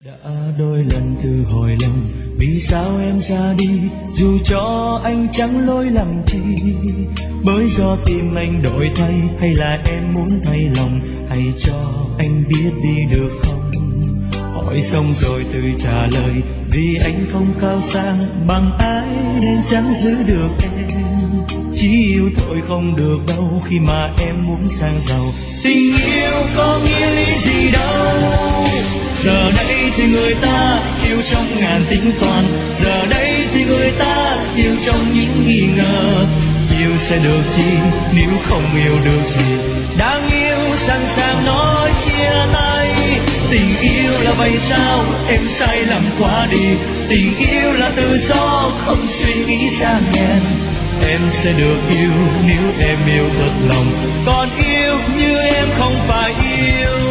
Đã đôi lần tự hỏi lòng vì sao em ra đi, dù cho anh chẳng lỗi lầm chi, bởi do tim anh đổi thay hay là em muốn thay lòng, hãy cho anh biết đi được không. Hỏi xong rồi tự trả lời, vì anh không cao sang bằng ai nên chẳng giữ được em. Chỉ yêu thôi không được đâu khi mà em muốn sang giàu, tình yêu có nghĩa lý gì đâu. Giờ đây thì người ta yêu trong ngàn tính toán, giờ đây thì người ta yêu trong những nghi ngờ. Yêu sẽ được chi nếu không yêu được gì, đáng yêu sẵn sàng nói chia tay. Tình yêu là vậy sao, em sai lầm quá đi. Tình yêu là tự do, không suy nghĩ sang hèn. Em sẽ được yêu nếu em yêu thật lòng, còn yêu như em không phải yêu.